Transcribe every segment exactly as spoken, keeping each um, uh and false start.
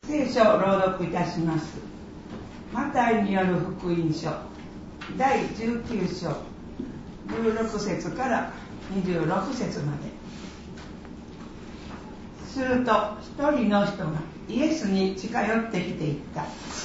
聖書を朗読いたします。マタイによる福音書だいじゅうきゅうしょうじゅうろくせつからにじゅうろくせつまで。すると一人の人がイエスに近寄ってきていった。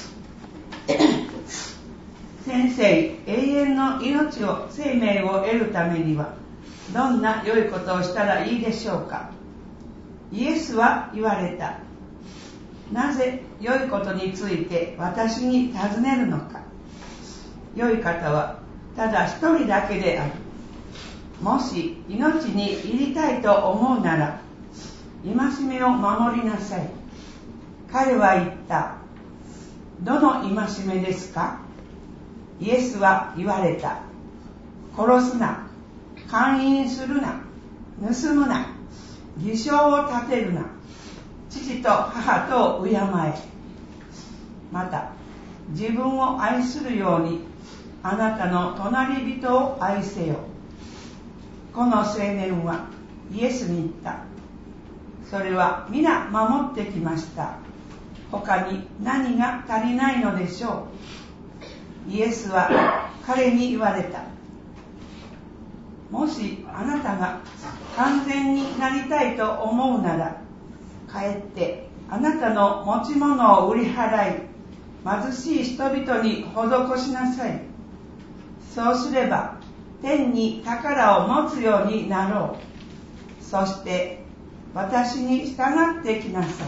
先生、永遠の命を生命を得るためにはどんな良いことをしたらいいでしょうか。イエスは言われた。なぜ良いことについて私に尋ねるのか。良い方はただ一人だけである。もし命に入りたいと思うなら戒めを守りなさい。彼は言った。どの戒めですか。イエスは言われた。殺すな、姦淫するな、盗むな、偽証を立てるな、父と母とを敬え。また自分を愛するようにあなたの隣人を愛せよ。この青年はイエスに言った。それは皆守ってきました。他に何が足りないのでしょう。イエスは彼に言われた。もしあなたが完全になりたいと思うなら、帰ってあなたの持ち物を売り払い、貧しい人々に施しなさい。そうすれば天に宝を持つようになろう。そして私に従ってきなさい。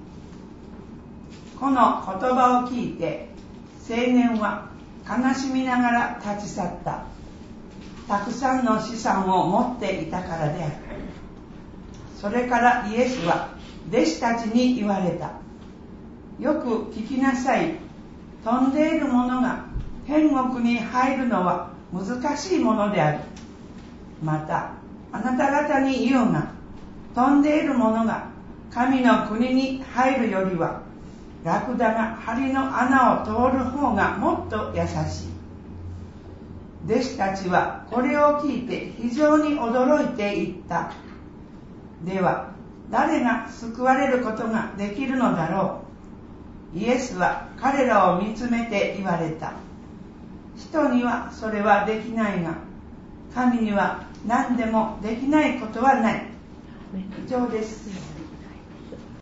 この言葉を聞いて青年は悲しみながら立ち去った。たくさんの資産を持っていたからである。それからイエスは弟子たちに言われた。よく聞きなさい。飛んでいるものが天国に入るのは難しいものである。またあなた方に言うが、飛んでいるものが神の国に入るよりはラクダが針の穴を通る方がもっと優しい。弟子たちはこれを聞いて非常に驚いていった。では誰が救われることができるのだろう。イエスは彼らを見つめて言われた。人にはそれはできないが、神には何でもできないことはない。以上です。